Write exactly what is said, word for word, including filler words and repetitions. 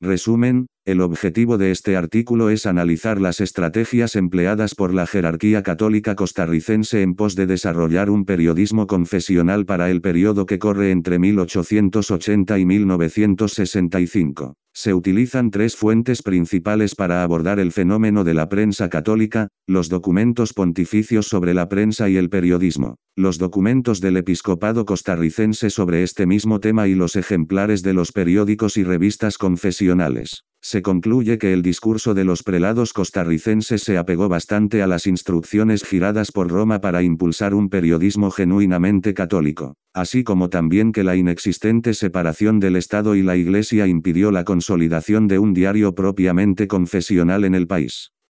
Resumen, el objetivo de este artículo es analizar las estrategias empleadas por la jerarquía católica costarricense en pos de desarrollar un periodismo confesional para el periodo que corre entre mil ochocientos ochenta y mil novecientos sesenta y cinco. Se utilizan tres fuentes principales para abordar el fenómeno de la prensa católica: los documentos pontificios sobre la prensa y el periodismo, los documentos del episcopado costarricense sobre este mismo tema y los ejemplares de los periódicos y revistas confesionales. Se concluye que el discurso de los prelados costarricenses se apegó bastante a las instrucciones giradas por Roma para impulsar un periodismo genuinamente católico, así como también que la inexistente separación del Estado y la Iglesia impidió la consolidación de un diario propiamente confesional en el país.